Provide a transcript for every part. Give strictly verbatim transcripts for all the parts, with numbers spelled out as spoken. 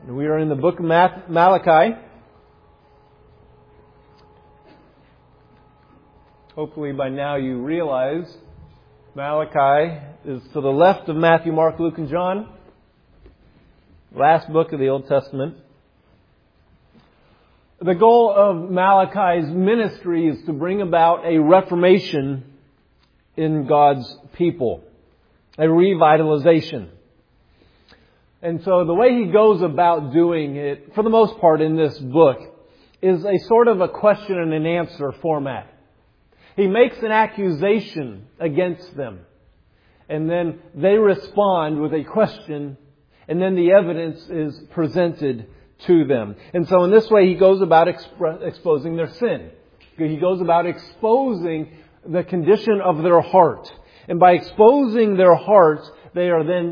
We are in the book of Malachi. Hopefully by now you realize Malachi is to the left of Matthew, Mark, Luke, and John. Last book of the Old Testament. The goal of Malachi's ministry is to bring about a reformation in God's people. A revitalization. And so the way he goes about doing it, for the most part in this book, is a sort of a question and an answer format. He makes an accusation against them. And then they respond with a question. And then the evidence is presented to them. And so in this way he goes about exp- exposing their sin. He goes about exposing the condition of their heart. And by exposing their hearts, they are then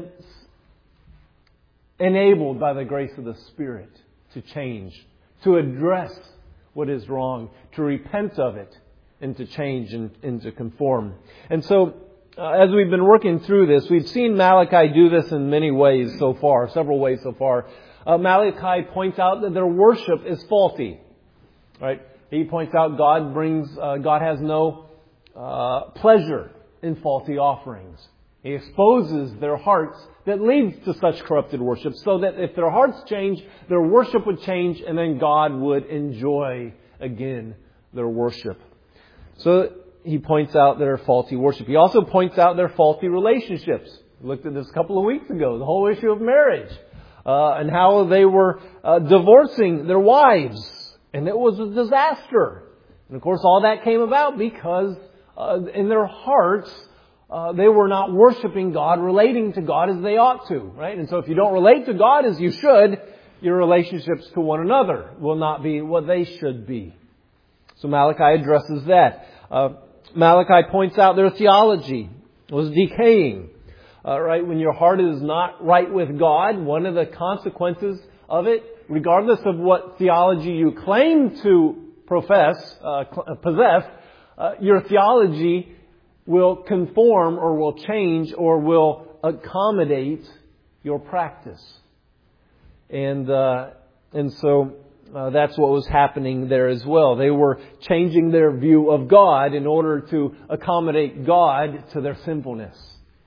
enabled by the grace of the Spirit to change, to address what is wrong, to repent of it, and to change and, and to conform. And so, uh, as we've been working through this, we've seen Malachi do this in many ways so far, several ways so far. Uh, Malachi points out that their worship is faulty. Right? He points out God brings, uh, God has no uh, pleasure in faulty offerings. He exposes their hearts that leads to such corrupted worship, so that if their hearts change, their worship would change, and then God would enjoy again their worship. So he points out their faulty worship. He also points out their faulty relationships. We looked at this a couple of weeks ago, the whole issue of marriage, uh, and how they were uh, divorcing their wives, and it was a disaster. And of course, all that came about because uh, in their hearts, Uh, they were not worshiping God, relating to God as they ought to, right? And so if you don't relate to God as you should, your relationships to one another will not be what they should be. So Malachi addresses that. Uh, Malachi points out their theology was decaying, uh, right? When your heart is not right with God, one of the consequences of it, regardless of what theology you claim to profess, uh, possess, uh, your theology will conform or will change or will accommodate your practice. And uh, and so uh, that's what was happening there as well. They were changing their view of God in order to accommodate God to their sinfulness.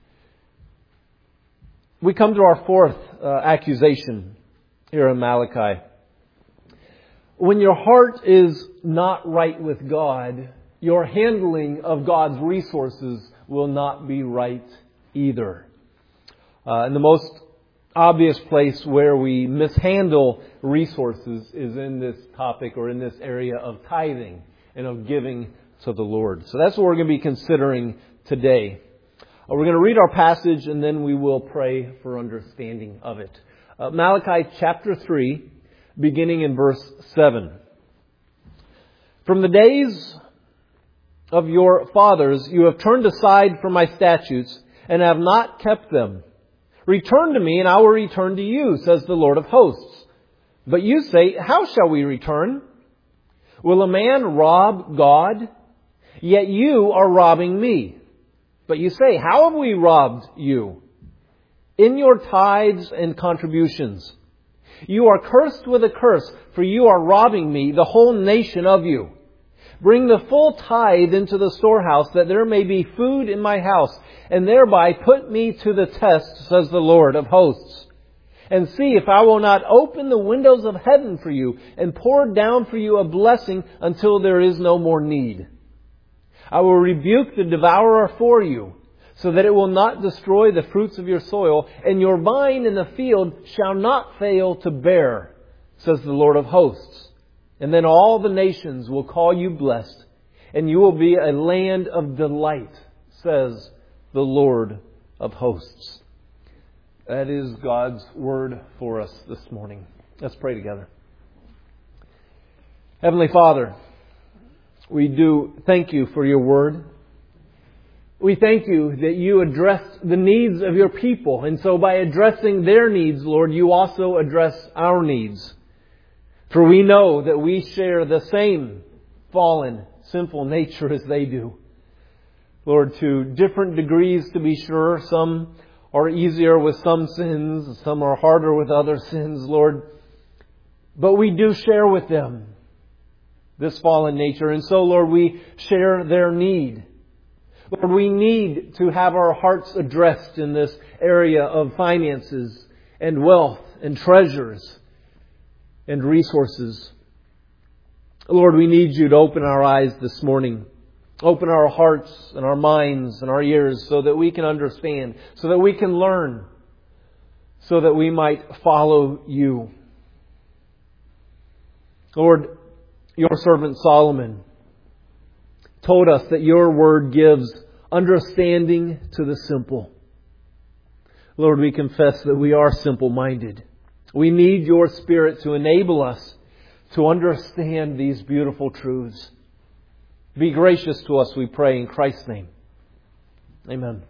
We come to our fourth uh, accusation here in Malachi. When your heart is not right with God, your handling of God's resources will not be right either. Uh, and the most obvious place where we mishandle resources is in this topic or in this area of tithing and of giving to the Lord. So that's what we're going to be considering today. Uh, we're going to read our passage and then we will pray for understanding of it. Uh, Malachi chapter three, beginning in verse seven. From the days of your fathers, you have turned aside from my statutes and have not kept them. Return to me and I will return to you, says the Lord of hosts. But you say, how shall we return? Will a man rob God? Yet you are robbing me. But you say, how have we robbed you? In your tithes and contributions. You are cursed with a curse, for you are robbing me, the whole nation of you. Bring the full tithe into the storehouse, that there may be food in my house, and thereby put me to the test, says the Lord of hosts. And see if I will not open the windows of heaven for you, and pour down for you a blessing until there is no more need. I will rebuke the devourer for you, so that it will not destroy the fruits of your soil, and your vine in the field shall not fail to bear, says the Lord of hosts. And then all the nations will call you blessed, and you will be a land of delight, says the Lord of hosts. That is God's word for us this morning. Let's pray together. Heavenly Father, we do thank you for your word. We thank you that you address the needs of your people. And so by addressing their needs, Lord, you also address our needs. For we know that we share the same fallen, sinful nature as they do. Lord, to different degrees to be sure. Some are easier with some sins, some are harder with other sins, Lord. But we do share with them this fallen nature. And so, Lord, we share their need. Lord, we need to have our hearts addressed in this area of finances and wealth and treasures and resources. Lord, we need You to open our eyes this morning. Open our hearts and our minds and our ears so that we can understand, so that we can learn, so that we might follow You. Lord, Your servant Solomon told us that Your Word gives understanding to the simple. Lord, we confess that we are simple-minded. We need Your Spirit to enable us to understand these beautiful truths. Be gracious to us, we pray, in Christ's name. Amen.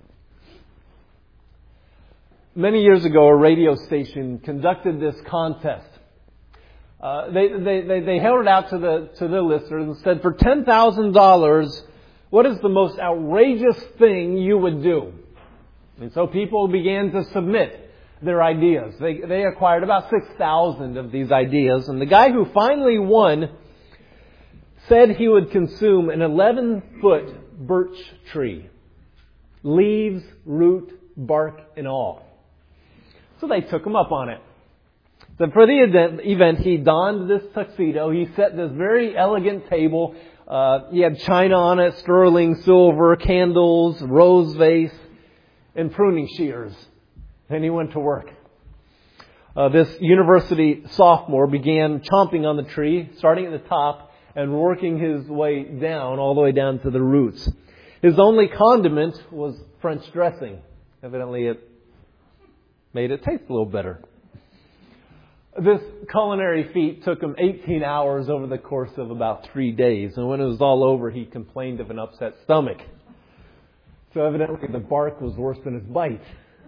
Many years ago, a radio station conducted this contest. Uh, they, they, they, they held it out to the, to the listeners and said, for ten thousand dollars, what is the most outrageous thing you would do? And so people began to submit their ideas. They, they acquired about six thousand of these ideas. And the guy who finally won said he would consume an eleven-foot birch tree. Leaves, root, bark, and all. So they took him up on it. So for the event, he donned this tuxedo. He set this very elegant table. Uh, he had china on it, sterling silver, candles, rose vase, and pruning shears. And he went to work. Uh, this university sophomore began chomping on the tree, starting at the top and working his way down, all the way down to the roots. His only condiment was French dressing. Evidently it made it taste a little better. This culinary feat took him eighteen hours over the course of about three days. And when it was all over, he complained of an upset stomach. So evidently the bark was worse than his bite.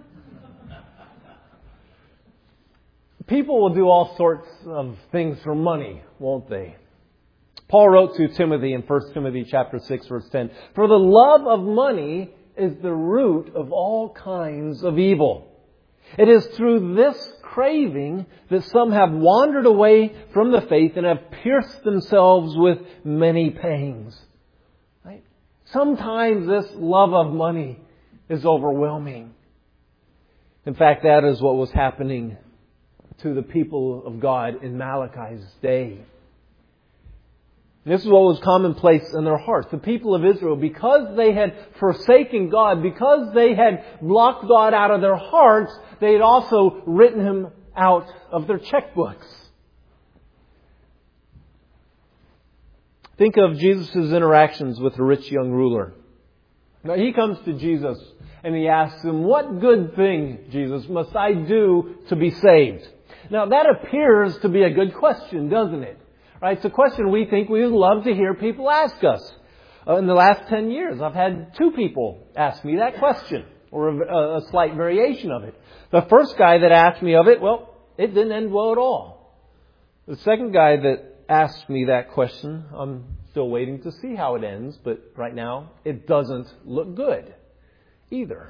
People will do all sorts of things for money, won't they? Paul wrote to Timothy in First Timothy chapter six, verse ten, for the love of money is the root of all kinds of evil. It is through this craving that some have wandered away from the faith and have pierced themselves with many pangs. Right? Sometimes this love of money is overwhelming. In fact, that is what was happening to the people of God in Malachi's day. This is what was commonplace in their hearts. The people of Israel, because they had forsaken God, because they had blocked God out of their hearts, they had also written Him out of their checkbooks. Think of Jesus' interactions with the rich young ruler. Now, he comes to Jesus and he asks him, what good thing, Jesus, must I do to be saved? Now, that appears to be a good question, doesn't it? Right? It's a question we think we would love to hear people ask us. Uh, in the last ten years, I've had two people ask me that question, or a, a slight variation of it. The first guy that asked me of it, well, it didn't end well at all. The second guy that asked me that question, I'm still waiting to see how it ends, but right now it doesn't look good either.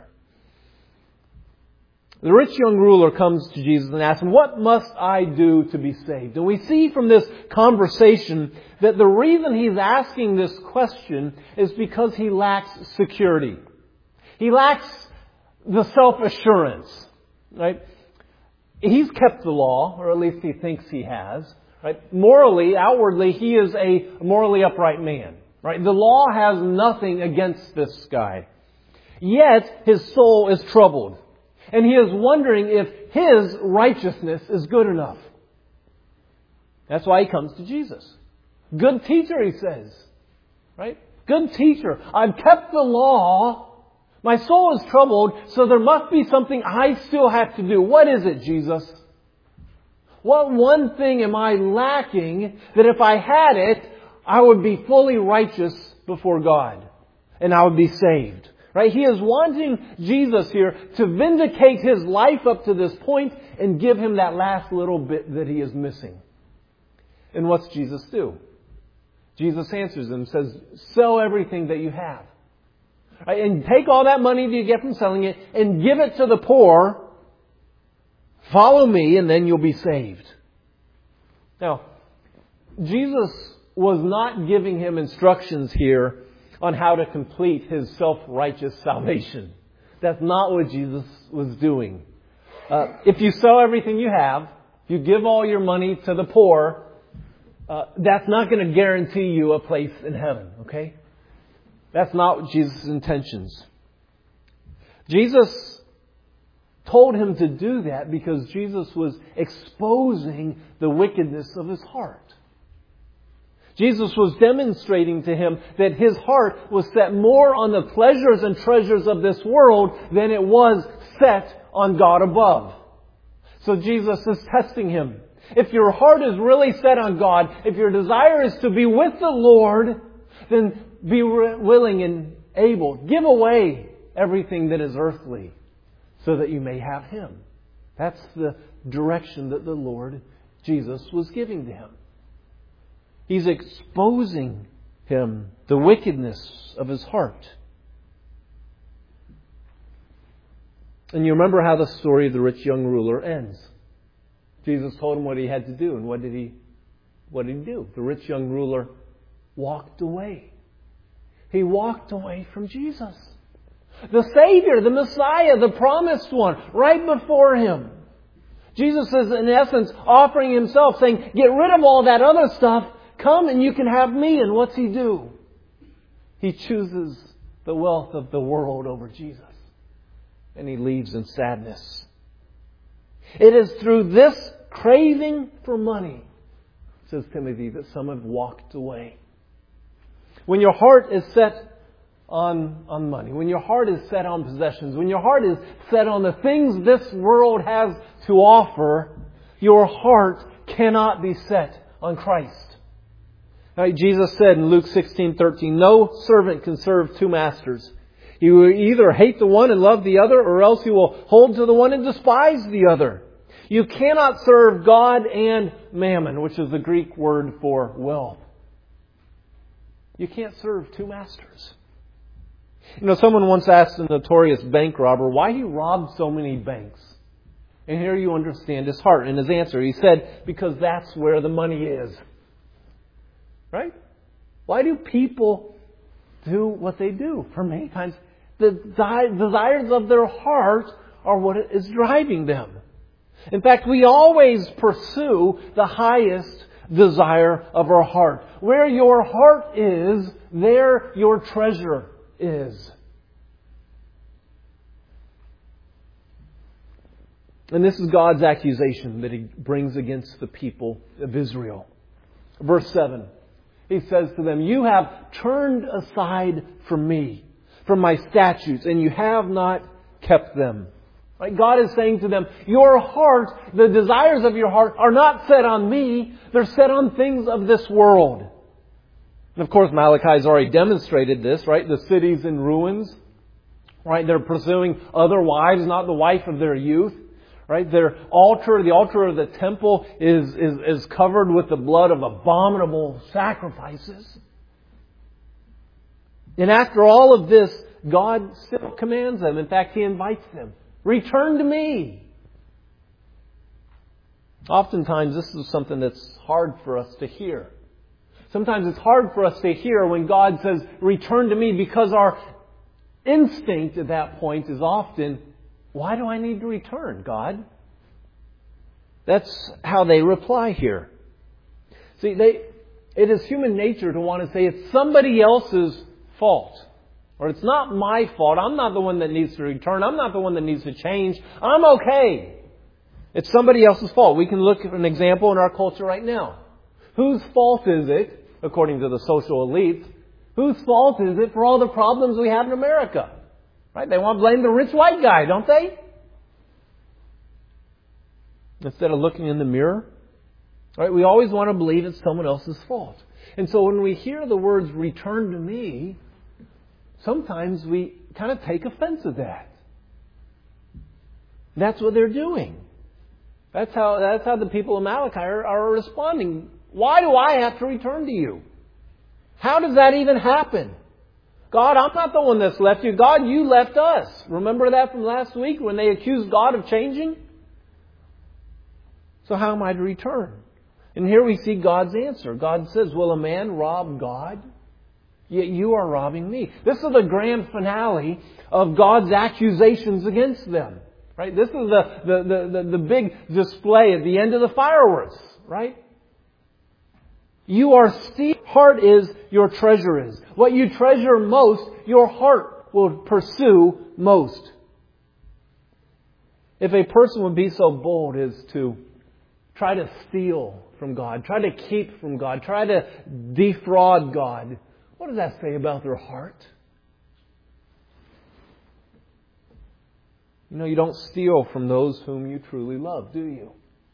The rich young ruler comes to Jesus and asks him, what must I do to be saved? And we see from this conversation that the reason he's asking this question is because he lacks security. He lacks the self-assurance. Right? He's kept the law, or at least he thinks he has. Right? Morally, outwardly, he is a morally upright man. Right? The law has nothing against this guy. Yet his soul is troubled. And he is wondering if his righteousness is good enough. That's why he comes to Jesus. Good teacher, he says. Right? Good teacher. I've kept the law. My soul is troubled, so there must be something I still have to do. What is it, Jesus? What one thing am I lacking that if I had it, I would be fully righteous before God and I would be saved? Right? He is wanting Jesus here to vindicate his life up to this point and give him that last little bit that he is missing. And what's Jesus do? Jesus answers him and says, sell everything that you have. Right? And take all that money that you get from selling it and give it to the poor. Follow me and then you'll be saved. Now, Jesus was not giving him instructions here on how to complete his self-righteous salvation. That's not what Jesus was doing. Uh, if you sell everything you have, if you give all your money to the poor, uh, that's not going to guarantee you a place in heaven, okay? That's not Jesus' intentions. Jesus told him to do that because Jesus was exposing the wickedness of his heart. Jesus was demonstrating to him that his heart was set more on the pleasures and treasures of this world than it was set on God above. So Jesus is testing him. If your heart is really set on God, if your desire is to be with the Lord, then be willing and able. Give away everything that is earthly so that you may have Him. That's the direction that the Lord Jesus was giving to him. He's exposing him the wickedness of his heart. And you remember how the story of the rich young ruler ends. Jesus told him what he had to do. And what did he, what did he do? The rich young ruler walked away. He walked away from Jesus. The Savior, the Messiah, the promised one, right before him. Jesus is in essence offering himself, saying, get rid of all that other stuff. Come and you can have me. And what's he do? He chooses the wealth of the world over Jesus. And he leaves in sadness. It is through this craving for money, says Timothy, that some have walked away. When your heart is set on, on money, when your heart is set on possessions, when your heart is set on the things this world has to offer, your heart cannot be set on Christ. Right, Jesus said in Luke sixteen thirteen, no servant can serve two masters. He will either hate the one and love the other, or else he will hold to the one and despise the other. You cannot serve God and mammon, which is the Greek word for wealth. You can't serve two masters. You know, someone once asked a notorious bank robber why he robbed so many banks. And here you understand his heart and his answer. He said, because that's where the money is. Right? Why do people do what they do? For many times, the desires of their heart are what is driving them. In fact, we always pursue the highest desire of our heart. Where your heart is, there your treasure is. And this is God's accusation that He brings against the people of Israel. Verse seven. He says to them, you have turned aside from me, from my statutes, and you have not kept them. Right? God is saying to them, your heart, the desires of your heart are not set on me. They're set on things of this world. And of course, Malachi has already demonstrated this, right? The city's in ruins. Right? They're pursuing other wives, not the wife of their youth. Right? Their altar, the altar of the temple is, is, is covered with the blood of abominable sacrifices. And after all of this, God still commands them. In fact, He invites them. Return to me. Oftentimes, this is something that's hard for us to hear. Sometimes it's hard for us to hear when God says, return to me, because our instinct at that point is often, why do I need to return, God? That's how they reply here. See, they, it is human nature to want to say it's somebody else's fault. Or it's not my fault. I'm not the one that needs to return. I'm not the one that needs to change. I'm okay. It's somebody else's fault. We can look at an example in our culture right now. Whose fault is it, according to the social elite, whose fault is it for all the problems we have in America? Right? They want to blame the rich white guy, don't they? Instead of looking in the mirror. Right? We always want to believe it's someone else's fault. And so when we hear the words, return to me, sometimes we kind of take offense at that. That's what they're doing. That's how, that's how the people of Malachi are, are responding. Why do I have to return to you? How does that even happen? God, I'm not the one that's left you. God, you left us. Remember that from last week when they accused God of changing? So how am I to return? And here we see God's answer. God says, will a man rob God? Yet you are robbing me. This is the grand finale of God's accusations against them. Right? This is the, the, the, the, the big display at the end of the fireworks. Right? You are stealing. Heart is your treasure is. What you treasure most, your heart will pursue most. If a person would be so bold as to try to steal from God, try to keep from God, try to defraud God, what does that say about their heart? You know, you don't steal from those whom you truly love, do you?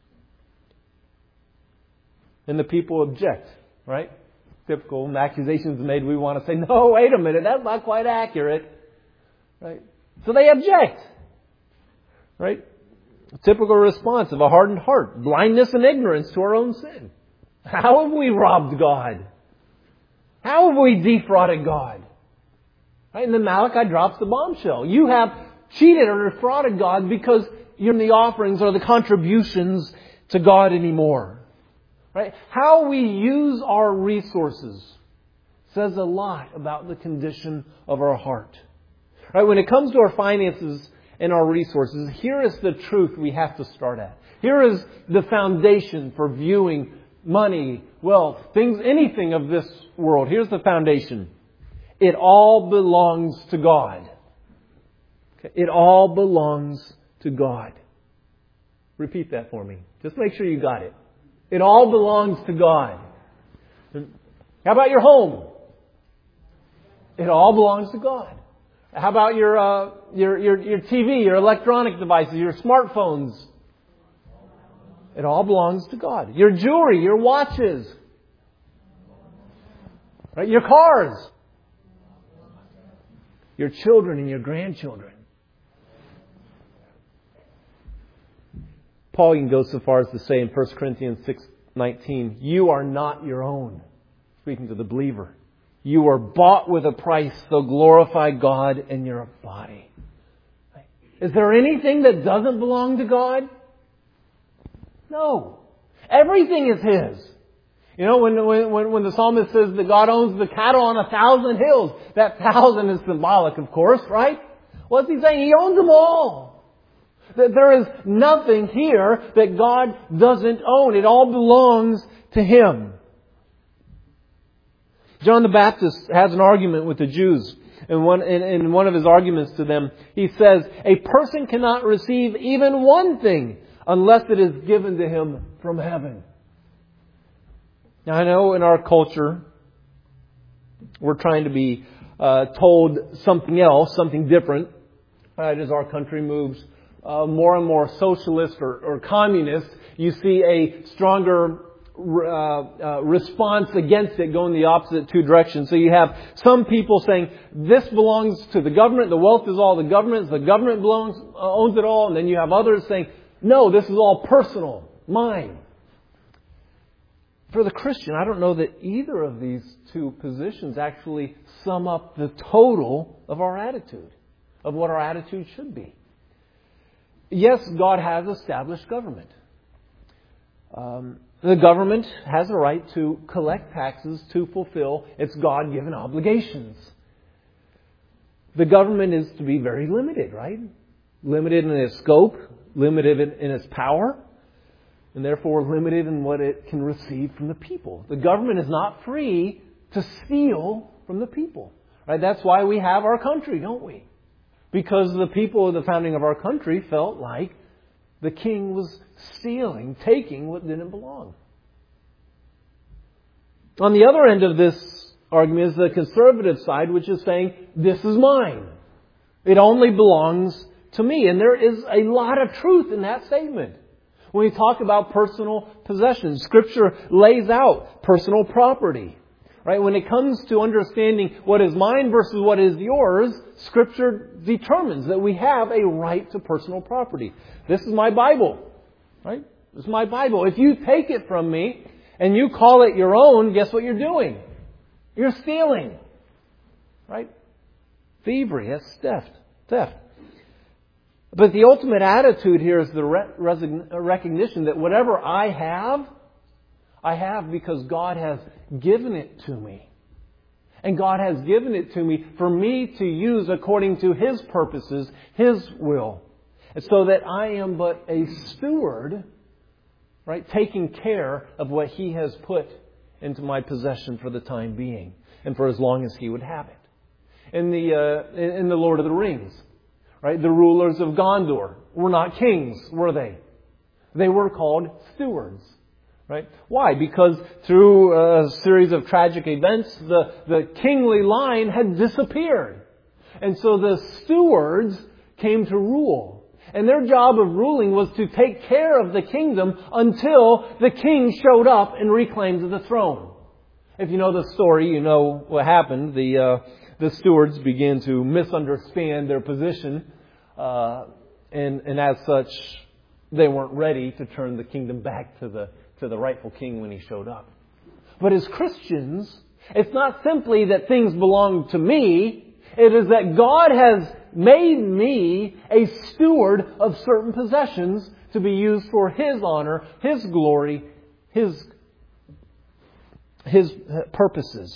And the people object, right? Typical. When accusations are made, we want to say, no, wait a minute, that's not quite accurate. Right? So they object. Right? A typical response of a hardened heart. Blindness and ignorance to our own sin. How have we robbed God? How have we defrauded God? Right? And then Malachi drops the bombshell. You have cheated or defrauded God because you're in the offerings or the contributions to God anymore. Right? How we use our resources says a lot about the condition of our heart. Right? When it comes to our finances and our resources, here is the truth we have to start at. Here is the foundation for viewing money, wealth, things, anything of this world. Here's the foundation. It all belongs to God. Okay? It all belongs to God. Repeat that for me. Just make sure you got it. It all belongs to God. How about your home? It all belongs to God. How about your uh, your your your T V, your electronic devices, your smartphones? It all belongs to God. Your jewelry, your watches, right? Your cars, your children and your grandchildren. Paul even goes so far as to say in First Corinthians six nineteen, you are not your own. Speaking to the believer. You are bought with a price, so glorify God in your body. Is there anything that doesn't belong to God? No. Everything is His. You know, when, when, when the psalmist says that God owns the cattle on a thousand hills, that thousand is symbolic, of course, right? What's He saying? He owns them all. That there is nothing here that God doesn't own. It all belongs to Him. John the Baptist has an argument with the Jews. And one, in, in one of his arguments to them, he says, a person cannot receive even one thing unless it is given to him from heaven. Now I know in our culture, we're trying to be uh, told something else, something different, right, as our country moves uh, more and more socialist or, or communist. You see a stronger Uh, uh, response against it going the opposite two directions. So you have some people saying this belongs to the government, the wealth is all the government's, the government belongs, uh, owns it all, and then you have others saying, no, this is all personal, mine. For the Christian, I don't know that either of these two positions actually sum up the total of our attitude, of what our attitude should be. Yes, God has established government. Um, The government has a right to collect taxes to fulfill its God-given obligations. The government is to be very limited, right? Limited in its scope, limited in its power, and therefore limited in what it can receive from the people. The government is not free to steal from the people. Right? That's why we have our country, don't we? Because the people of the founding of our country felt like the king was stealing, taking what didn't belong. On the other end of this argument is the conservative side, which is saying, this is mine. It only belongs to me. And there is a lot of truth in that statement. When we talk about personal possessions, Scripture lays out personal property. Right? When it comes to understanding what is mine versus what is yours, Scripture determines that we have a right to personal property. This is my Bible. Right? This is my Bible. If you take it from me and you call it your own, guess what you're doing? You're stealing. Right? Thievery. That's theft. Theft. But the ultimate attitude here is the re- resign- recognition that whatever I have, I have because God has given it to me. And God has given it to me for me to use according to His purposes, His will. And so that I am but a steward, right, taking care of what He has put into my possession for the time being and for as long as He would have it. In the uh, in the Lord of the Rings, right, the rulers of Gondor were not kings, were they? They were called stewards. Right? Why? Because through a series of tragic events, the, the kingly line had disappeared. And so the stewards came to rule. And their job of ruling was to take care of the kingdom until the king showed up and reclaimed the throne. If you know the story, you know what happened. The, uh, the stewards began to misunderstand their position. Uh, and, and as such, they weren't ready to turn the kingdom back to the to the rightful king when he showed up. But as Christians, it's not simply that things belong to me. It is that God has made me a steward of certain possessions to be used for His honor, His glory, His, His purposes.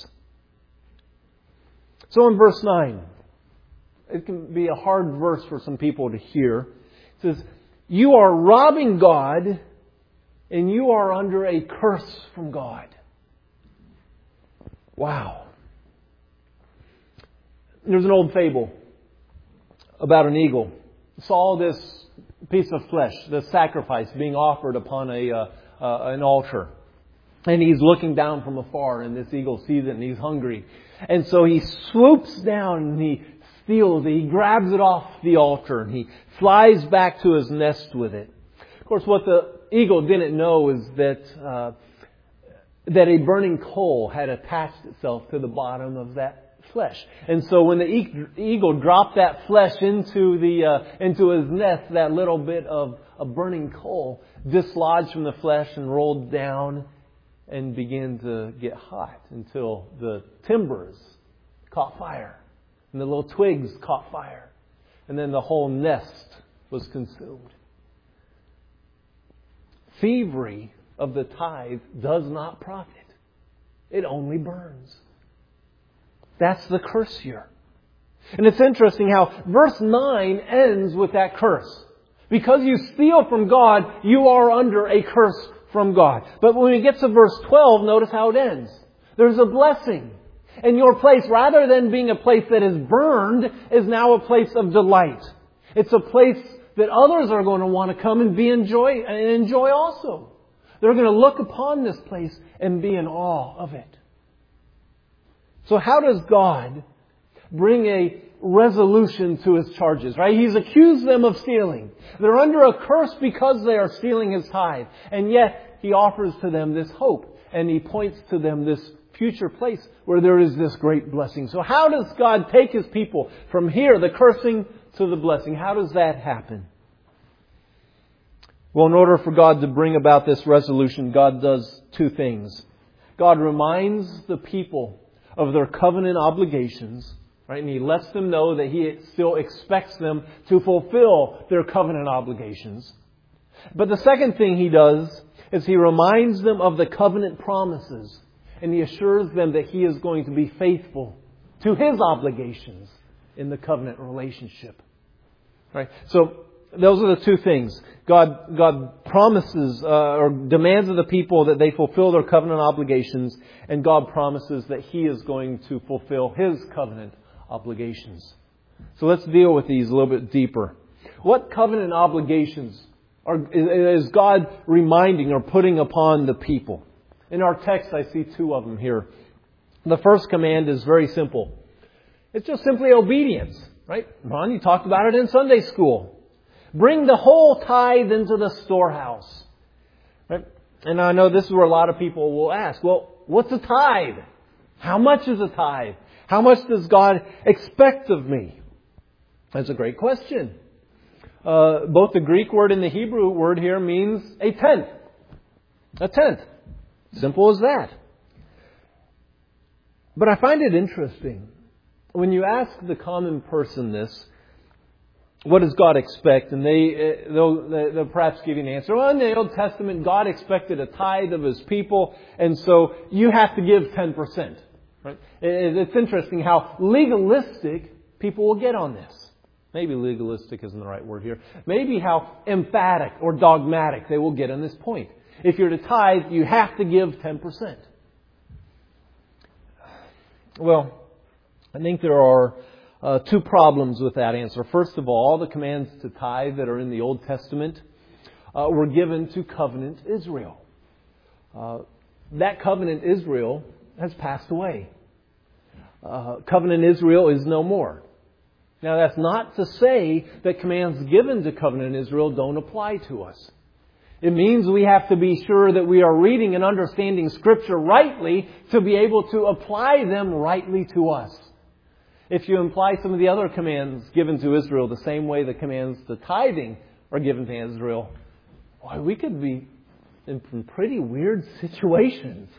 So in verse nine, it can be a hard verse for some people to hear. It says, "You are robbing God, and you are under a curse from God." Wow. There's an old fable about an eagle. Saw this piece of flesh, the sacrifice being offered upon a uh, uh, an altar. And he's looking down from afar, and this eagle sees it, and he's hungry. And so he swoops down, and he steals it. He grabs it off the altar, and he flies back to his nest with it. Of course, what the eagle didn't know is that uh, that a burning coal had attached itself to the bottom of that flesh, and so when the eagle dropped that flesh into the uh, into his nest, that little bit of a burning coal dislodged from the flesh and rolled down and began to get hot until the timbers caught fire and the little twigs caught fire, and then the whole nest was consumed. Thievery of the tithe does not profit. It only burns. That's the curse here. And it's interesting how verse nine ends with that curse. Because you steal from God, you are under a curse from God. But when we get to verse twelve, notice how it ends. There's a blessing. And your place, rather than being a place that is burned, is now a place of delight. It's a place that others are going to want to come and be enjoy and enjoy also. They're going to look upon this place and be in awe of it. So how does God bring a resolution to His charges? Right? He's accused them of stealing. They're under a curse because they are stealing His tithe. And yet He offers to them this hope. And He points to them this future place where there is this great blessing. So how does God take His people from here, the cursing, to the blessing? How does that happen? Well, in order for God to bring about this resolution, God does two things. God reminds the people of their covenant obligations, right? And He lets them know that He still expects them to fulfill their covenant obligations. But the second thing He does is He reminds them of the covenant promises. And He assures them that He is going to be faithful to His obligations in the covenant relationship. Right? So those are the two things. God, God promises uh, or demands of the people that they fulfill their covenant obligations, and God promises that He is going to fulfill His covenant obligations. So let's deal with these a little bit deeper. What covenant obligations are, is God reminding or putting upon the people? In our text, I see two of them here. The first command is very simple. It's just simply obedience, right? Ron, you talked about it in Sunday school. Bring the whole tithe into the storehouse. Right? And I know this is where a lot of people will ask, well, what's a tithe? How much is a tithe? How much does God expect of me? That's a great question. Uh, both the Greek word and the Hebrew word here means a tenth. A tenth. Simple as that. But I find it interesting. When you ask the common person this, what does God expect? And they, they'll, they'll perhaps give you an answer. Well, in the Old Testament, God expected a tithe of His people, and so you have to give ten percent. Right? It's interesting how legalistic people will get on this. Maybe legalistic isn't the right word here. Maybe how emphatic or dogmatic they will get on this point. If you're to tithe, you have to give ten percent. Well, I think there are uh, two problems with that answer. First of all, all the commands to tithe that are in the Old Testament uh, were given to covenant Israel. Uh, that covenant Israel has passed away. Uh, covenant Israel is no more. Now, that's not to say that commands given to covenant Israel don't apply to us. It means we have to be sure that we are reading and understanding Scripture rightly to be able to apply them rightly to us. If you imply some of the other commands given to Israel the same way the commands to tithing are given to Israel, boy, we could be in some pretty weird situations.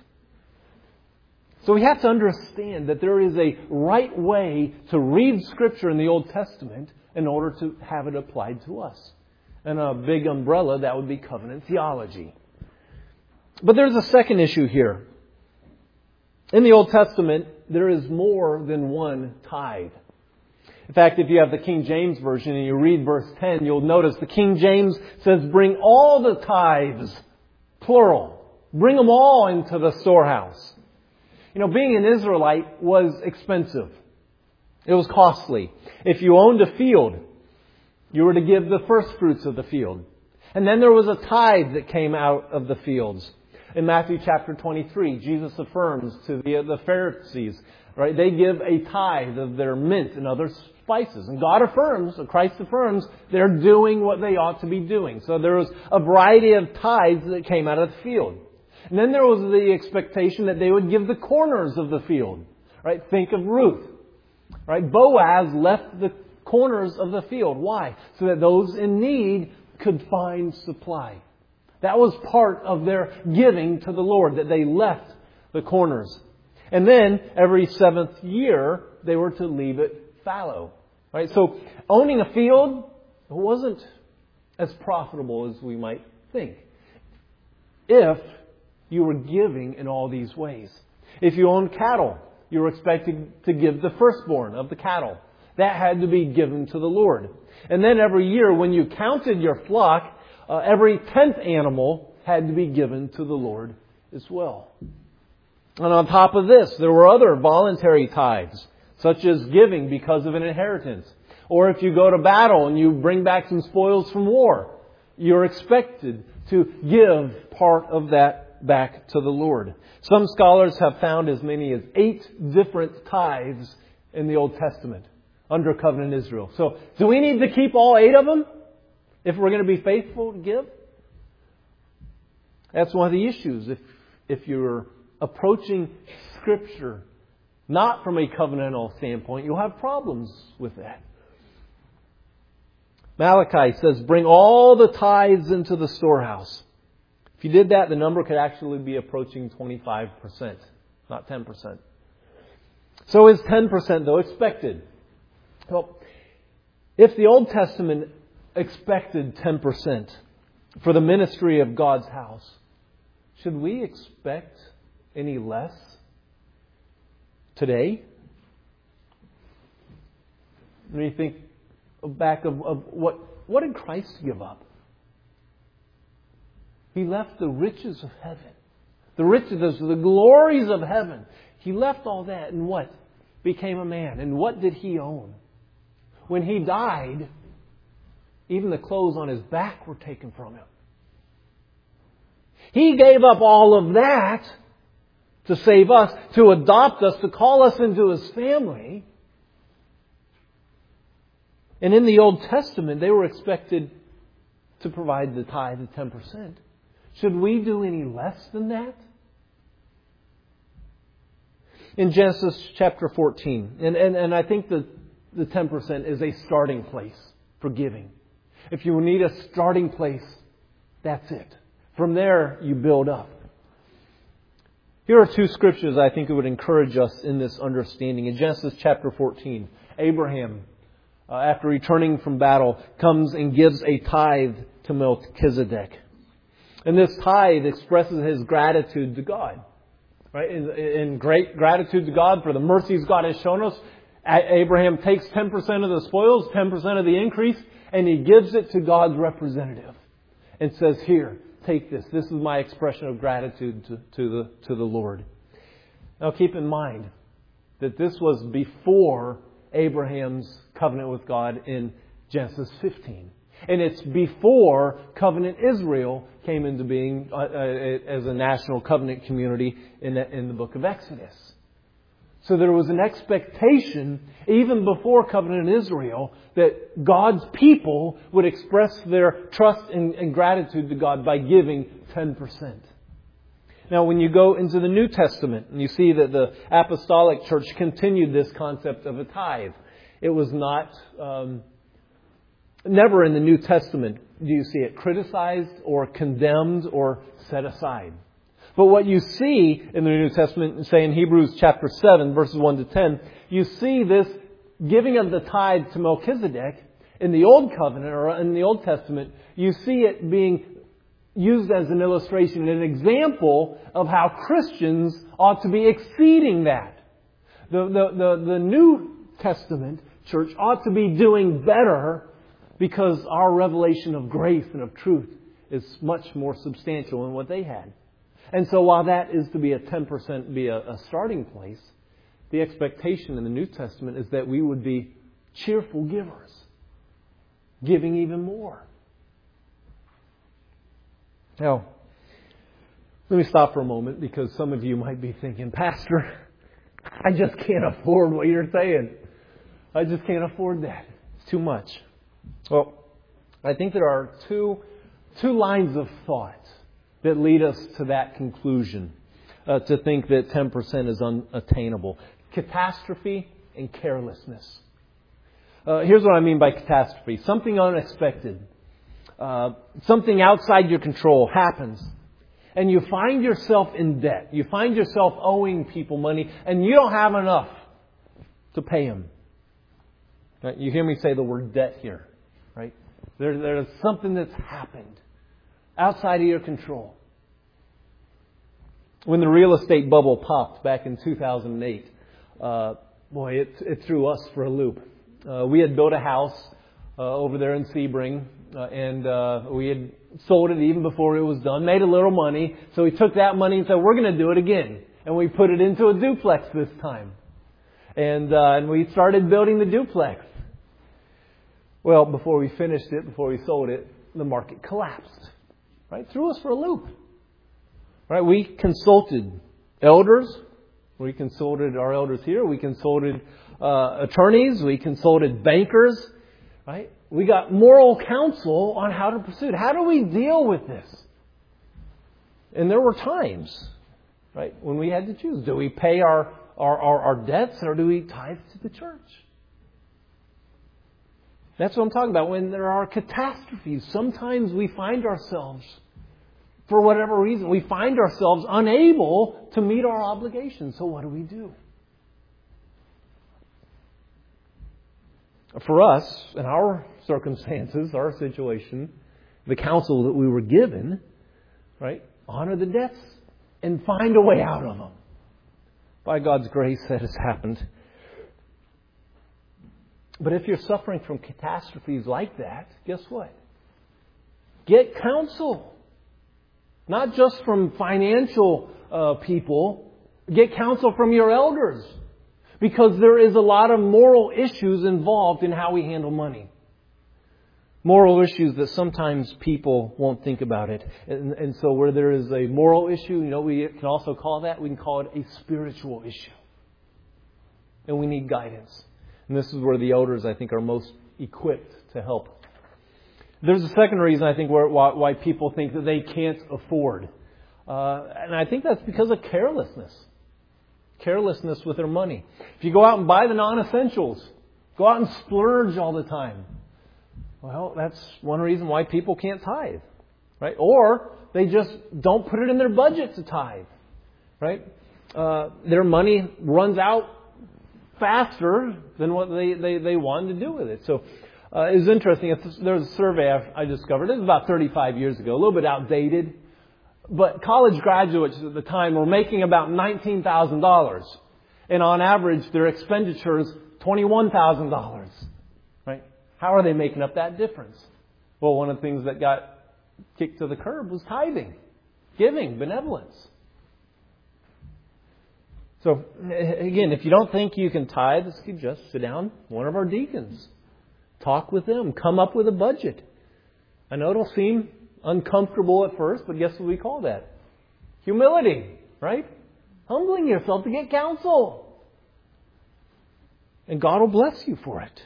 So we have to understand that there is a right way to read Scripture in the Old Testament in order to have it applied to us. And a big umbrella, that would be covenant theology. But there's a second issue here. In the Old Testament, there is more than one tithe. In fact, if you have the King James Version and you read verse ten, you'll notice the King James says, bring all the tithes, plural. Bring them all into the storehouse. You know, being an Israelite was expensive. It was costly. If you owned a field, you were to give the first fruits of the field. And then there was a tithe that came out of the fields. In Matthew chapter twenty-three, Jesus affirms to the, the Pharisees, right? They give a tithe of their mint and other spices. And God affirms, or Christ affirms, they're doing what they ought to be doing. So there was a variety of tithes that came out of the field. And then there was the expectation that they would give the corners of the field. Right? Think of Ruth. Right? Boaz left the corners of the field. Why? So that those in need could find supply. That was part of their giving to the Lord, that they left the corners. And then every seventh year, they were to leave it fallow. Right? So owning a field wasn't as profitable as we might think, if you were giving in all these ways. If you owned cattle, you were expected to give the firstborn of the cattle. That had to be given to the Lord. And then every year when you counted your flock, uh, every tenth animal had to be given to the Lord as well. And on top of this, there were other voluntary tithes, such as giving because of an inheritance. Or if you go to battle and you bring back some spoils from war, you're expected to give part of that back to the Lord. Some scholars have found as many as eight different tithes in the Old Testament under covenant Israel. So, do we need to keep all eight of them if we're going to be faithful to give? That's one of the issues. If if you're approaching Scripture not from a covenantal standpoint, you'll have problems with that. Malachi says, bring all the tithes into the storehouse. If you did that, the number could actually be approaching twenty-five percent, not ten percent. So is ten percent, though, expected? Well, if the Old Testament expected ten percent for the ministry of God's house, should we expect any less today? When you think back of, of what, what did Christ give up? He left the riches of heaven. The riches, the glories of heaven. He left all that and what? Became a man. And what did He own? When He died, even the clothes on His back were taken from Him. He gave up all of that to save us, to adopt us, to call us into His family. And in the Old Testament, they were expected to provide the tithe of ten percent. Should we do any less than that? In Genesis chapter fourteen, and, and, and I think the, the ten percent is a starting place for giving. If you need a starting place, that's it. From there, you build up. Here are two scriptures I think it would encourage us in this understanding. In Genesis chapter fourteen, Abraham uh, after returning from battle, comes and gives a tithe to Melchizedek. And this tithe expresses his gratitude to God. Right? In, in great gratitude to God for the mercies God has shown us, Abraham takes ten percent of the spoils, ten percent of the increase, and he gives it to God's representative. And says, here, take this. This is my expression of gratitude to, to, the, to the Lord. Now keep in mind that this was before Abraham's covenant with God in Genesis fifteen. And it's before covenant Israel came into being uh, uh, as a national covenant community in the, in the book of Exodus. So there was an expectation, even before covenant Israel, that God's people would express their trust and, and gratitude to God by giving ten percent. Now, when you go into the New Testament, and you see that the Apostolic Church continued this concept of a tithe. It was not... Um, Never in the New Testament do you see it criticized or condemned or set aside. But what you see in the New Testament, say in Hebrews chapter seven, verses one to ten, you see this giving of the tithe to Melchizedek in the Old Covenant or in the Old Testament. You see it being used as an illustration, an example of how Christians ought to be exceeding that. The, the, the, the New Testament church ought to be doing better because our revelation of grace and of truth is much more substantial than what they had. And so while that is to be a ten percent, be a, a starting place, the expectation in the New Testament is that we would be cheerful givers, giving even more. Now, let me stop for a moment because some of you might be thinking, Pastor, I just can't afford what you're saying. I just can't afford that. It's too much. Well, I think there are two two lines of thought that lead us to that conclusion, uh, to think that ten percent is unattainable. Catastrophe and carelessness. Uh, here's what I mean by catastrophe. Something unexpected, uh, something outside your control happens, and you find yourself in debt. You find yourself owing people money, and you don't have enough to pay them. Right? You hear me say the word debt here. Right? There, there's something that's happened outside of your control. When the real estate bubble popped back in two thousand eight, uh, boy, it, it threw us for a loop. Uh, we had built a house uh, over there in Sebring, uh, and uh, we had sold it even before it was done, made a little money. So we took that money and said, we're going to do it again. And we put it into a duplex this time. And, uh, and we started building the duplex. Well, before we finished it, before we sold it, the market collapsed. Right? Threw us for a loop. Right? We consulted elders. We consulted our elders here. We consulted uh, attorneys. We consulted bankers. Right? We got moral counsel on how to pursue it. How do we deal with this? And there were times, right, when we had to choose. Do we pay our, our, our, our debts or do we tithe to the church? That's what I'm talking about. When there are catastrophes, sometimes we find ourselves, for whatever reason, we find ourselves unable to meet our obligations. So what do we do? For us, in our circumstances, our situation, the counsel that we were given, right, honor the debts and find a way out of them. By God's grace, that has happened. But if you're suffering from catastrophes like that, guess what? Get counsel. Not just from financial uh, people. Get counsel from your elders. Because there is a lot of moral issues involved in how we handle money. Moral issues that sometimes people won't think about it. And, and so where there is a moral issue, you know, we can also call that, we can call it a spiritual issue. And we need guidance. And this is where the elders, I think, are most equipped to help. There's a second reason, I think, where, why, why people think that they can't afford. Uh, and I think that's because of carelessness. Carelessness with their money. If you go out and buy the non-essentials, go out and splurge all the time. Well, that's one reason why people can't tithe. Right? Or they just don't put it in their budget to tithe. Right? Uh, their money runs out faster than what they, they, they wanted to do with it. So uh, it was interesting. There's a survey I, I discovered. It was about thirty-five years ago, a little bit outdated. But college graduates at the time were making about nineteen thousand dollars. And on average, their expenditures, twenty-one thousand dollars. Right? How are they making up that difference? Well, one of the things that got kicked to the curb was tithing, giving, benevolence. So, again, if you don't think you can tithe, just sit down, one of our deacons. Talk with them. Come up with a budget. I know it'll seem uncomfortable at first, but guess what we call that? Humility, right? Humbling yourself to get counsel. And God will bless you for it.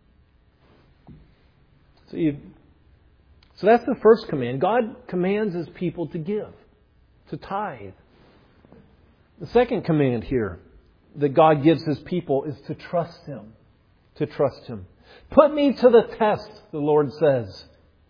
So, you, so that's the first command. God commands His people to give, to tithe. The second command here that God gives His people is to trust Him. To trust Him. Put me to the test, the Lord says.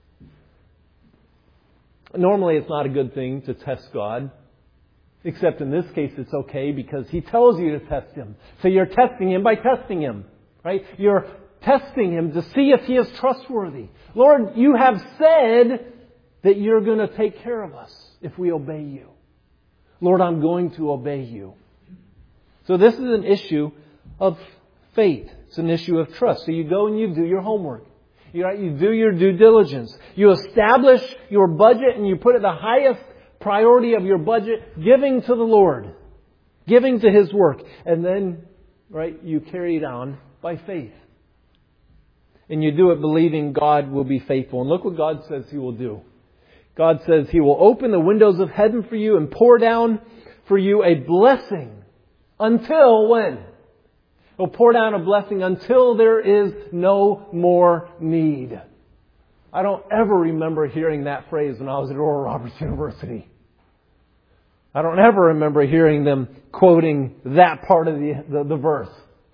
Normally it's not a good thing to test God. Except in this case it's okay because He tells you to test Him. So you're testing Him by testing Him. Right? You're testing Him to see if He is trustworthy. Lord, you have said that you're going to take care of us if we obey you. Lord, I'm going to obey you. So this is an issue of faith. It's an issue of trust. So you go and you do your homework. You, you do your due diligence. You establish your budget and you put it the highest priority of your budget, giving to the Lord. Giving to His work. And then, right, you carry it on by faith. And you do it believing God will be faithful. And look what God says He will do. God says He will open the windows of heaven for you and pour down for you a blessing. Until when? He'll pour down a blessing until there is no more need. I don't ever remember hearing that phrase when I was at Oral Roberts University. I don't ever remember hearing them quoting that part of the, the, the verse.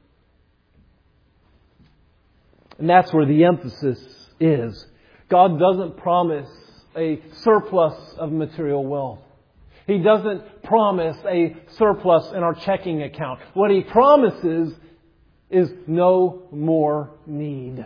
And that's where the emphasis is. God doesn't promise a surplus of material wealth. He doesn't promise a surplus in our checking account. What He promises is no more need.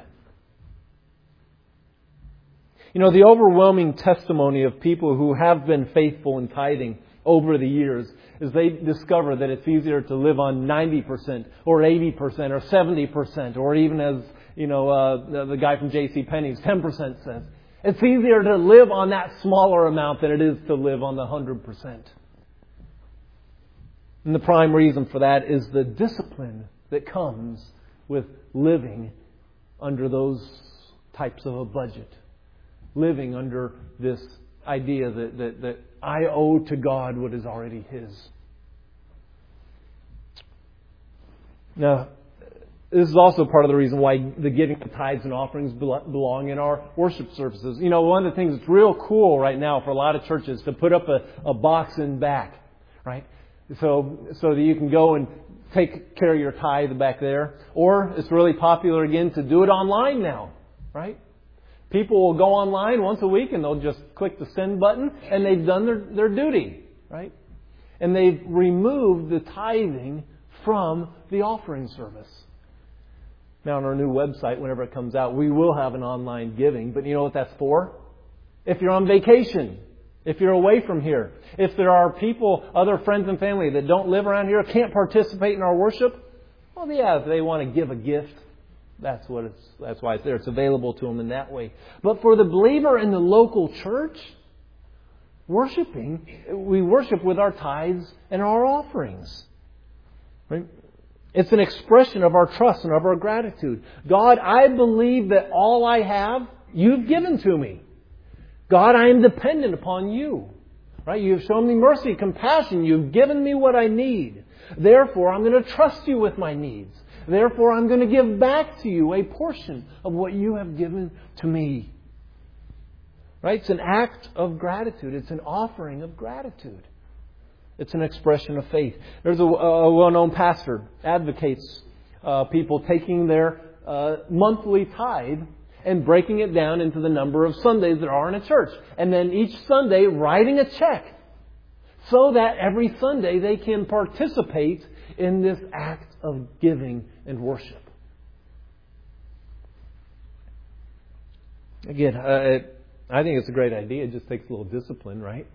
You know, the overwhelming testimony of people who have been faithful in tithing over the years is they discover that it's easier to live on ninety percent or eighty percent or seventy percent or even as, you know, uh, the, the guy from J C Penney's ten percent says. It's easier to live on that smaller amount than it is to live on the one hundred percent. And the prime reason for that is the discipline that comes with living under those types of a budget. Living under this idea that, that, that I owe to God what is already His. Now, this is also part of the reason why the giving of tithes and offerings belong in our worship services. You know, one of the things that's real cool right now for a lot of churches to put up a, a box in back, right? So, so that you can go and take care of your tithe back there. Or it's really popular again to do it online now, right? People will go online once a week and they'll just click the send button and they've done their, their duty, right? And they've removed the tithing from the offering service. Now on our new website, whenever it comes out, we will have an online giving. But you know what that's for? If you're on vacation, if you're away from here, if there are people, other friends and family that don't live around here, can't participate in our worship, well, yeah, if they want to give a gift, that's what it's. That's why it's there. It's available to them in that way. But for the believer in the local church, worshiping, we worship with our tithes and our offerings. Right? It's an expression of our trust and of our gratitude. God, I believe that all I have, You've given to me. God, I am dependent upon You. Right? You've shown me mercy, compassion. You've given me what I need. Therefore, I'm going to trust You with my needs. Therefore, I'm going to give back to You a portion of what You have given to me. Right? It's an act of gratitude. It's an offering of gratitude. It's an expression of faith. There's a, a well-known pastor advocates uh, people taking their uh, monthly tithe and breaking it down into the number of Sundays there are in a church. And then each Sunday writing a check so that every Sunday they can participate in this act of giving and worship. Again, uh, it, I think it's a great idea. It just takes a little discipline, right?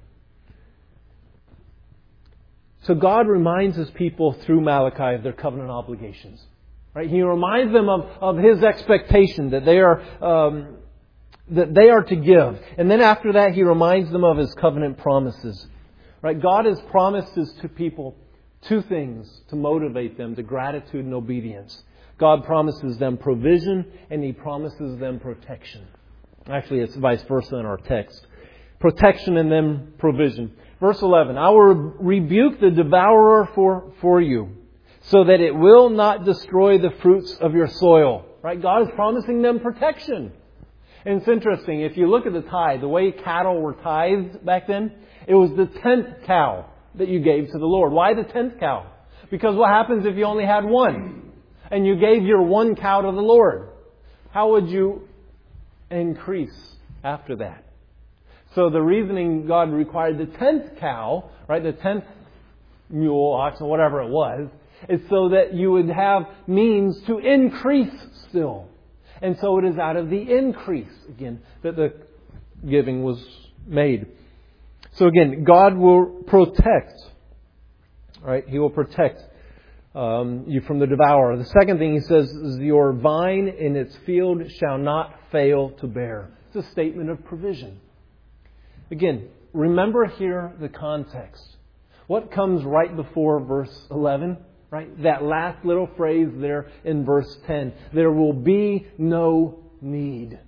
So God reminds His people through Malachi of their covenant obligations. Right? He reminds them of, of His expectation that they are um, that they are to give. And then after that, He reminds them of His covenant promises. Right? God has promised His two people two things to motivate them to gratitude and obedience. God promises them provision and He promises them protection. Actually, it's vice versa in our text. Protection and then provision. Verse eleven, I will rebuke the devourer for, for you, so that it will not destroy the fruits of your soil. Right? God is promising them protection. And it's interesting, if you look at the tithe, the way cattle were tithed back then, it was the tenth cow that you gave to the Lord. Why the tenth cow? Because what happens if you only had one? And you gave your one cow to the Lord? How would you increase after that? So the reasoning God required the tenth cow, right, the tenth mule, ox, or whatever it was, is so that you would have means to increase still. And so it is out of the increase, again, that the giving was made. So again, God will protect, right? He will protect um, you from the devourer. The second thing He says is, your vine in its field shall not fail to bear. It's a statement of provision. Again, remember here the context. What comes right before verse eleven? Right? That last little phrase there in verse ten. There will be no need.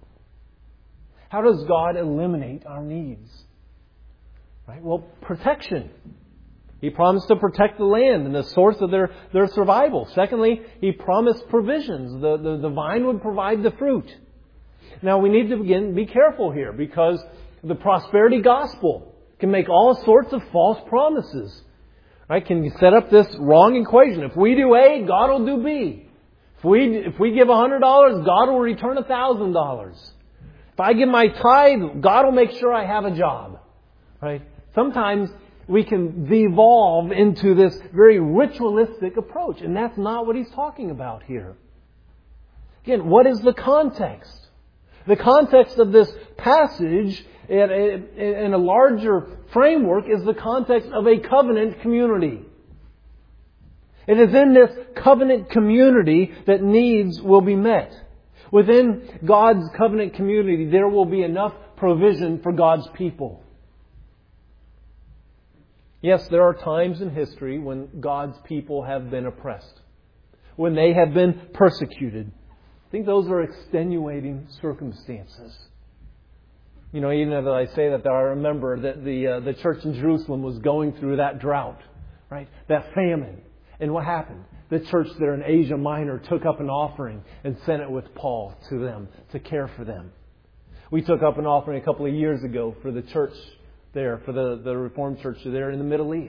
How does God eliminate our needs? Right? Well, protection. He promised to protect the land and the source of their, their survival. Secondly, He promised provisions. The, the, the vine would provide the fruit. Now we need to begin be careful here, because the prosperity gospel can make all sorts of false promises. Right? Can set up this wrong equation. If we do A, God will do B. If we if we give one hundred dollars, God will return one thousand dollars. If I give my tithe, God will make sure I have a job. Right? Sometimes we can devolve into this very ritualistic approach, and that's not what He's talking about here. Again, what is the context? The context of this passage in a larger framework is the context of a covenant community. It is in this covenant community that needs will be met. Within God's covenant community, there will be enough provision for God's people. Yes, there are times in history when God's people have been oppressed, when they have been persecuted. I think those are extenuating circumstances. You know, even as I say that, I remember that the uh, the church in Jerusalem was going through that drought, right? That famine. And what happened? The church there in Asia Minor took up an offering and sent it with Paul to them to care for them. We took up an offering a couple of years ago for the church there, for the, the Reformed church there in the Middle East.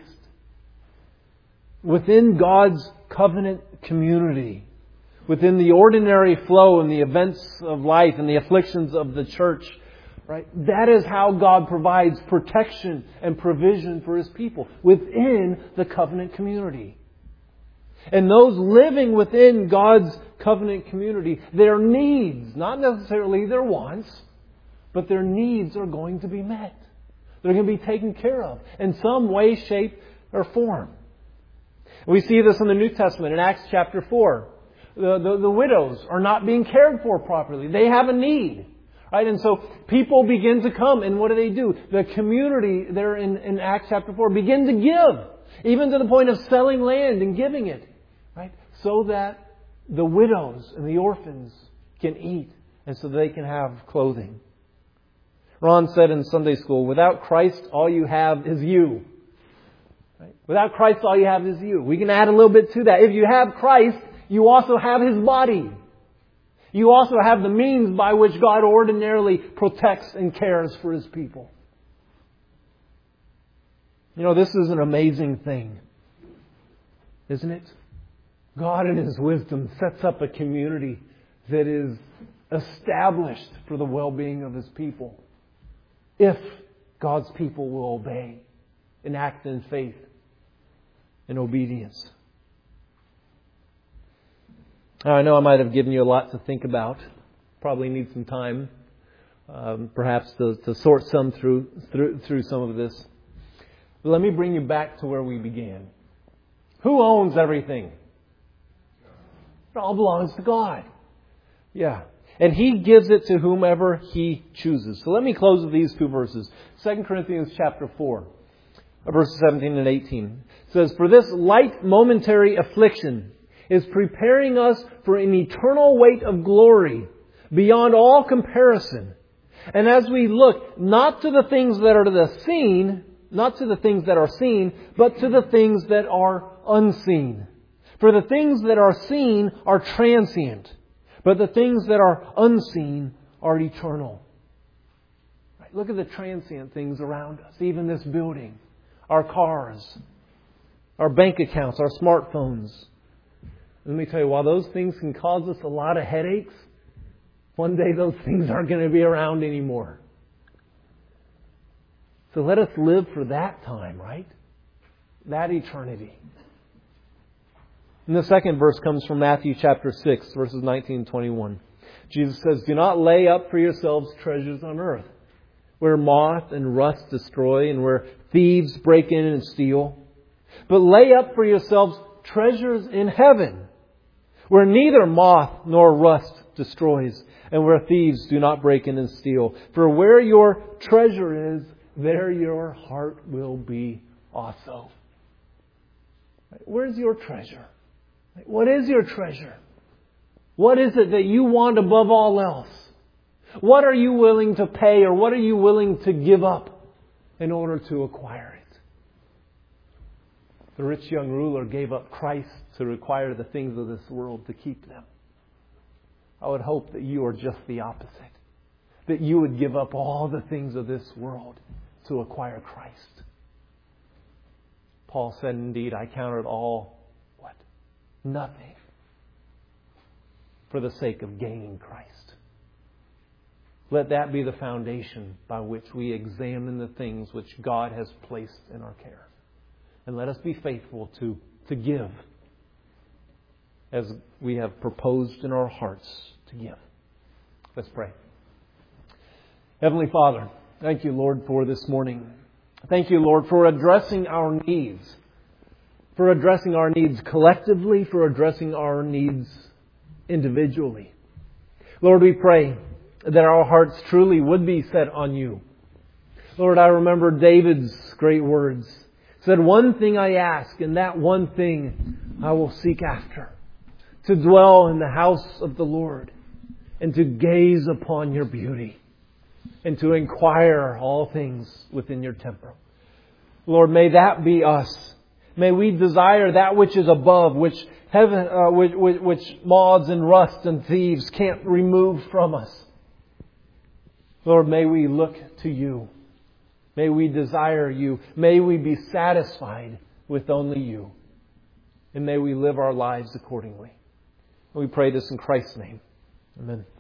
Within God's covenant community, within the ordinary flow and the events of life and the afflictions of the church, right? That is how God provides protection and provision for His people within the covenant community. And those living within God's covenant community, their needs, not necessarily their wants, but their needs are going to be met. They're going to be taken care of in some way, shape, or form. We see this in the New Testament in Acts chapter four. The, the, the widows are not being cared for properly. They have a need. Right? And so people begin to come, and what do they do? The community there in, in Acts chapter four begin to give, even to the point of selling land and giving it, right? So that the widows and the orphans can eat, and so they can have clothing. Ron said in Sunday school, without Christ, all you have is you. Right? Without Christ, all you have is you. We can add a little bit to that. If you have Christ, you also have His body. You also have the means by which God ordinarily protects and cares for His people. You know, this is an amazing thing, isn't it? God in His wisdom sets up a community that is established for the well-being of His people, if God's people will obey and act in faith and obedience. Now, I know I might have given you a lot to think about. Probably need some time, um, perhaps to, to sort some through, through through some of this. But let me bring you back to where we began. Who owns everything? It all belongs to God. Yeah. And He gives it to whomever He chooses. So let me close with these two verses. Second Corinthians chapter four, verses seventeen and eighteen. It says, "For this light momentary affliction is preparing us for an eternal weight of glory beyond all comparison. And as we look not to the things that are the seen, not to the things that are seen, but to the things that are unseen. For the things that are seen are transient, but the things that are unseen are eternal." Right? Look at the transient things around us, even this building, our cars, our bank accounts, our smartphones. Let me tell you, while those things can cause us a lot of headaches, one day those things aren't going to be around anymore. So let us live for that time, right? That eternity. And the second verse comes from Matthew chapter six, verses nineteen and twenty-one. Jesus says, "Do not lay up for yourselves treasures on earth, where moth and rust destroy and where thieves break in and steal. But lay up for yourselves treasures in heaven, where neither moth nor rust destroys, and where thieves do not break in and steal. For where your treasure is, there your heart will be also." Where's your treasure? What is your treasure? What is it that you want above all else? What are you willing to pay, or what are you willing to give up in order to acquire it? The rich young ruler gave up Christ to acquire the things of this world to keep them. I would hope that you are just the opposite. That you would give up all the things of this world to acquire Christ. Paul said, "Indeed, I count it all, what? Nothing, for the sake of gaining Christ." Let that be the foundation by which we examine the things which God has placed in our care. And let us be faithful to, to give as we have proposed in our hearts to give. Let's pray. Heavenly Father, thank you, Lord, for this morning. Thank you, Lord, for addressing our needs. For addressing our needs collectively, for addressing our needs individually. Lord, we pray that our hearts truly would be set on you. Lord, I remember David's great words. He said, "One thing I ask, and that one thing I will seek after, to dwell in the house of the Lord, and to gaze upon your beauty, and to inquire all things within your temple." Lord, may that be us. May we desire that which is above, which heaven, uh, which, which, which moths and rust and thieves can't remove from us. Lord, may we look to you. May we desire you. May we be satisfied with only you. And may we live our lives accordingly. We pray this in Christ's name. Amen.